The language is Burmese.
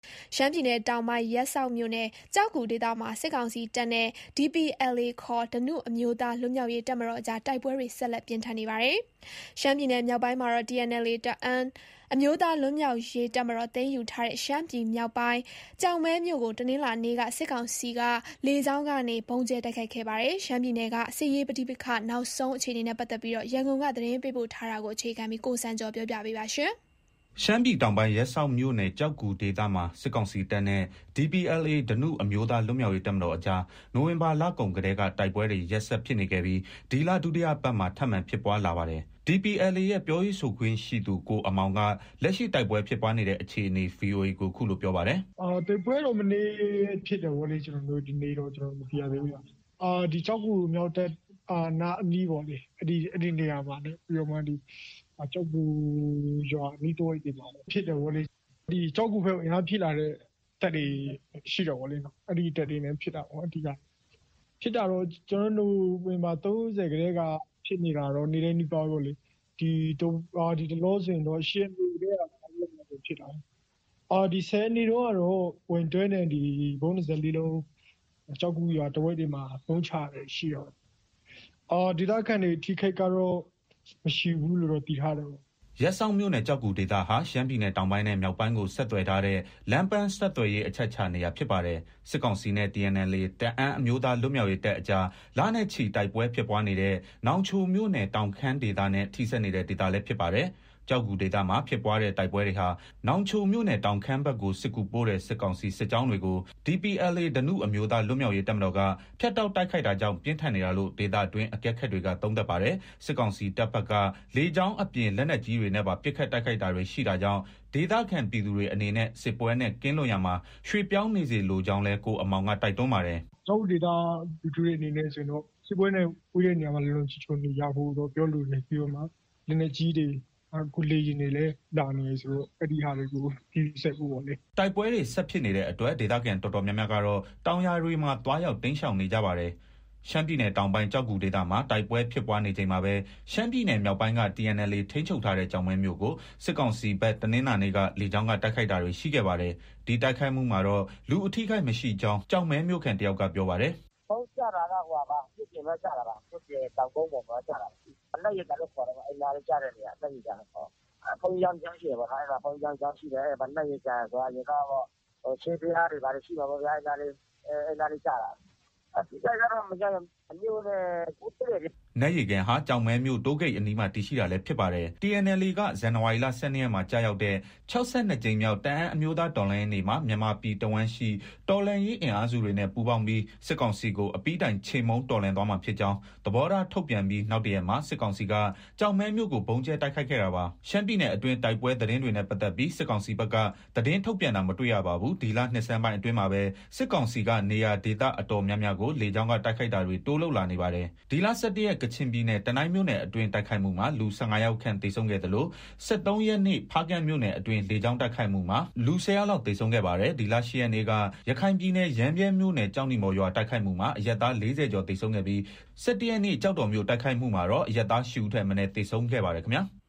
ရှမ်းပြည်နယ်တောင်ပိုင်းရပ်စောက်မြို့နယ်ကျောက်ဂူဒေသမှာစစ်ကောင်စီတပ်နဲ့ DPLA ခေါ်ဓနုအမျိုးသားလွတ်မြောက်ရေးတပ်မတော်အကြားတိုက်ပွဲတွေဆက်လက်ပြင်းထန်နေပါတယ်။ရှမ်းပြည်နယ်မြောက်ပိုင်းမှာတော့ TNLA တအန်းအမျိုးသားလွတ်မြောက်ရေးတပ်မတော်သိမ်းယူထားတဲ့ရှမ်းပြည်မြောက်ပိုင်းကြောင်မဲမြို့ကိုတနင်္လာနေ့ကစစ်ကောင်စီကလေကြောင်းကနေဗုံးကျဲတိုက်ခိုက်ခဲ့ပါတယ်။ရှမ်းပြည်နယ်ကစစ်ရေးပဋိပက္ခနောက်ဆုံးအခြေအနေနဲ့ပတ်သက်ပြီးရန်ကုန်ကသတင်းပေးပို့ထားတာကိုအခြေခံပြီးကိုစံကျော်ပြောပြပေးပါရှင်။ရှမ်းပြည်တောင်ပိုင်းရပ်စောက်မြို့နယ်ကျောက်ဂူဒေသမှာစစ်ကောင်စီတပ်နဲ့ DPLA ဓနုအမျိုးသားလွတ်မြောက်ရေးတပ်မတော်အကြားနိုဝင်ဘာလကုန်ကတည်းကတိုက်ပွဲတွေရက်ဆက်ဖြစ်နေခဲ့ပြီးဒီလဒုတိယပတ်မှာထပ်မံဖြစ်ပွားလာပါတယ်။ DPLA ရဲ့ပြောရေးဆိုခွင့်ရှိသူကိုအမောင်ကလက်ရှိတိုက်ပွဲဖြစ်ပွားနေတဲ့အခြေအနေ VOA ကိုခုလိုပြောပါတယ်။တိုက်ပွဲတော့မနေ့ဖြစ်တယ်ဗောလေကျွန်တော်တို့ဒီနေ့တော့ကျွန်တော်မသိရသေးဘူး။ဒီကျောက်ဂူမြောက်တပ်နာအနီးပေါ့လေအဲ့ဒီနေရာမှာねပြီးတော့မှဒီကျောက်ဂူရွာနီးတော့ဒီမှာဖြစ်တယ်ဗောလေဒီကျောက်ဂူဘက်အင်အားဖြစ်လာတဲ့တပ်တွေရှိတော့ဗောလေနော်အဲ့ဒီတပ်တွေနဲ့ဖြစ်တာဗောအဓိကဖြစ်တာတော့ကျွန်တော်တို့ဝင်မှာ30ကလေးကဖြစ်နေတာတော့နေတိုင်းနီးပါးဗောလေဒီတလောစင်တော့ရှင်းလို့တဲ့ဖြစ်တာဒီဆယ်နေတော့ဝင်တွဲနေဒီဘုံ24လုံးကျောက်ဂူရွာတဝိုက်တွေမှာပုံချတယ်ရှိတော့ဒေသခံတွေထိခိုက်ကတော့မရှိဘူးလို့တော့သိထားတယ်ရက်စောက်မြို့နယ်ကျောက်ဂူဒေသဟာရှမ်းပြည်နယ်တောင်ပိုင်းနဲ့မြောက်ပိုင်းကိုဆက်သွယ်ထားတဲ့လမ်းပန်းဆက်သွယ်ရေးအချက်အခြာနေရာဖြစ်ပါတယ်။စစ်ကောင်စီနဲ့ TNLA တအန်းအမျိုးသားလွတ်မြောက်ရေးတပ်အကြားလနဲ့ချီတိုက်ပွဲဖြစ်ပွားနေတဲ့နောင်ချိုမြို့နယ်တောင်ခမ်းဒေသနဲ့ထိစပ်နေတဲ့ဒေသလည်းဖြစ်ပါတယ်။ကျောက်ဂူဒေသမှာဖြစ်ပွားတဲ့တိုက်ပွဲတွေဟာနောင်ချိုမြို့နယ်တောင်ခမ်းဘက်ကိုစစ်ကူပို့တဲ့စစ်ကောင်စီစစ်ကြောင်းတွေကို DPLA ဓနုအမျိုးသားလွတ်မြောက်ရေးတပ်မတော်ကဖျက်တောက်တိုက်ခိုက်တာကြောင့်ပြင်းထန်နေတာလို့ဒေသတွင်းအကဲခတ်တွေကသုံးသပ်ပါတယ်။စစ်ကောင်စီတပ်ဘက်ကလေကြောင်းအပြင်လက်နက်ကြီးတွေနဲ့ပါပစ်ခတ်တိုက်ခိုက်တာတွေရှိတာကြောင့်ဒေသခံပြည်သူတွေအနေနဲ့စစ်ပွဲနဲ့ကင်းလွတ်ရမှာရွှေပြောင်းနေစေလိုကြောင်းလဲကိုအမောင်ကတိုက်တွန်းပါတယ်။ကျောက်ဒေသလူထုတွေအနေနဲ့ဆိုရင်တော့စစ်ပွဲနဲ့ဝေးတဲ့နေရာမှာလုံခြုံချိုနေရဖို့တော့ပြောလို့နေပြီးတော့မှလက်နက်ကြီးတွေအခုလေရင်တွေလည်းလာနေဆိုတော့အဲ့ဒီဟာတွေကိုပြီးဆက်ဖို့ပေါ့လေတိုက်ပွဲတွေဆက်ဖြစ်နေတဲ့အတွက်ဒေသခံတော်တော်များများကတော့တောင်ယာတွေမှာတွားရောက်တင်းရှောင်နေကြပါတယ်ရှမ်းပြည်နယ်တောင်ပိုင်းကျောက်ဂူဒေသမှာတိုက်ပွဲဖြစ်ပွားနေချိန်မှာပဲရှမ်းပြည်နယ်မြောက်ပိုင်းက TNLA ထိန်းချုပ်ထားတဲ့ကြောင်မဲမြို့ကိုစစ်ကောင်စီဘက်တနင်္လာနေ့ကလေကြောင်းကတိုက်ခိုက်တာတွေရှိခဲ့ပါတယ်ဒီတိုက်ခိုက်မှုမှာတော့လူအထိခိုက်မရှိကြောင်းကြောင်မဲမြို့ခံတယောက်ကပြောပါတယ်ဟုတ်ကြတာကဟိုပါပြစ်ပြင်မဲ့ကြတာပါပြစ်ပြင်တောင်ကုန်းပေါ်မှာကြတာအလက်ရကတော့ခေါ်တယ်အဲ့နားလေးကြတဲ့နေရာအလက်ရကြတော့ဘုံကြောင်ကျောင်းရှိတယ်ဗောနော်အဲ့ဒါဘုံကြောင်ကျောင်းရှိတယ်ဗလက်ရကြဆိုတာရေကတော့ရှေးပြားတွေပါရှိပါဗောဗျာအဲ့နားလေးကြတာအတိအကျကတော့မကြမ်းအမျိုးနဲ့ကိုယ်တည်းနတ်ရီကန်ဟာကြောင်မဲမြို့တိုးဂိတ်အနီးမှာတည်ရှိတာလည်းဖြစ်ပါတယ် TNLA ကဇန်နဝါရီလ12ရက်မှာကြာရောက်တဲ့62ကြိမ်မြောက်တအန်းအမျိုးသားတော်လှန်ရေးနေ့မှာမြန်မာပြည်တဝန်းရှိတော်လှန်ရေးအင်အားစုတွေနဲ့ပူးပေါင်းပြီးစစ်ကောင်စီကိုအပိတိုင်ချေမှုန်းတော်လှန်သွားမှာဖြစ်ကြောင်းသဘောထားထုတ်ပြန်ပြီးနောက်တရက်မှာစစ်ကောင်စီကကြောင်မဲမြို့ကိုပုံကျဲတိုက်ခိုက်ခဲ့တာပါရှမ်းပြည်နယ်အတွင်းတိုက်ပွဲသတင်းတွေနဲ့ပတ်သက်ပြီးစစ်ကောင်စီဘက်ကသတင်းထုတ်ပြန်တာမတွေ့ရပါဘူးဒီလနှစ်ဆန်းပိုင်းအတွင်းမှာပဲစစ်ကောင်စီကနေရာဒေသအတော်များများကိုလေကြောင်းကတိုက်ခိုက်တာတွေတိုးလုပ်လာနေပါတယ်ဒီလ17ရက်ကချင်ပြည်နယ်တနိုင်းမြို့နယ်အတွင်းတိုက်ခိုက်မှုမှာလူ15ယောက်ခန့်သေဆုံးခဲ့တယ်လို့73ရက်နေ့ဖားကန့်မြို့နယ်အတွင်းလေကြောင်းတိုက်ခိုက်မှုမှာလူ10ယောက်လောက်သေဆုံးခဲ့ပါတယ်ဒီလ10ရက်နေ့ကရခိုင်ပြည်နယ်ရမ်းဗြဲမြို့နယ်ကြောက်နီမော်ရွာတိုက်ခိုက်မှုမှာအရက်သား40ကျော်သေဆုံးခဲ့ပြီး17ရက်နေ့ကြောက်တော်မြို့တိုက်ခိုက်မှုမှာတော့အရက်သား10ဦးထက်မနည်းသေဆုံးခဲ့ပါတယ်ခင်ဗျာ